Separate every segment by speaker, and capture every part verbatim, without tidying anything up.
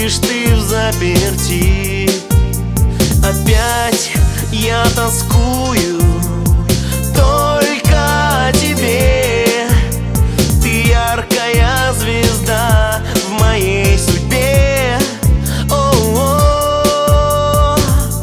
Speaker 1: сидишь ты взаперти. Опять я тоскую только о тебе. Ты яркая звезда в моей судьбе. О-о-о.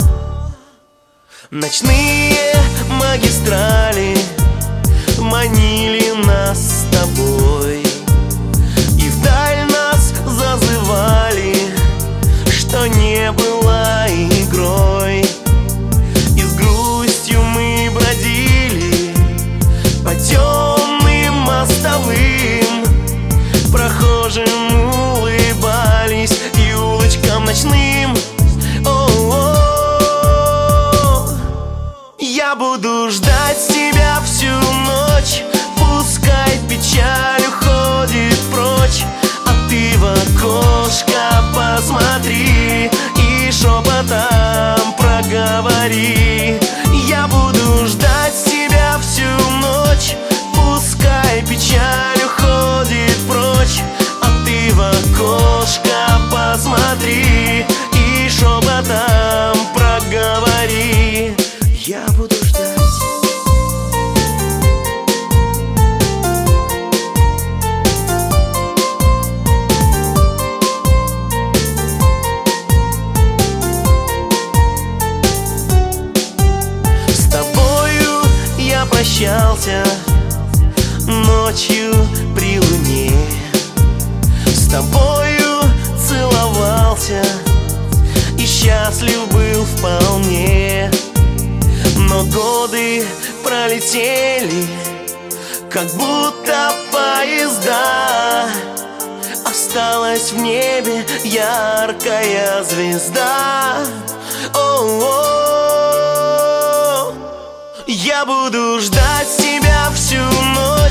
Speaker 1: Ночные магистрали манили нас с тобой, и вдаль нас зазывали, что не было игрой. И с грустью мы бродили по темным мостовым, прохожим улыбались и улочкам ночным. О-о-о. Я буду ждать тебя всю ночь, пускай печаль уходит прочь, а ты в окошко посмотри и шепотом проговори. Я буду ждать тебя всю ночь, пускай печаль уходит прочь, а ты в окошко посмотри и шепотом проговори. Я буду ждать. Прощался ночью при луне, с тобою целовался и счастлив был вполне. Но годы пролетели, как будто поезда. Осталась в небе яркая звезда. О-о-о. Я буду ждать тебя всю ночь,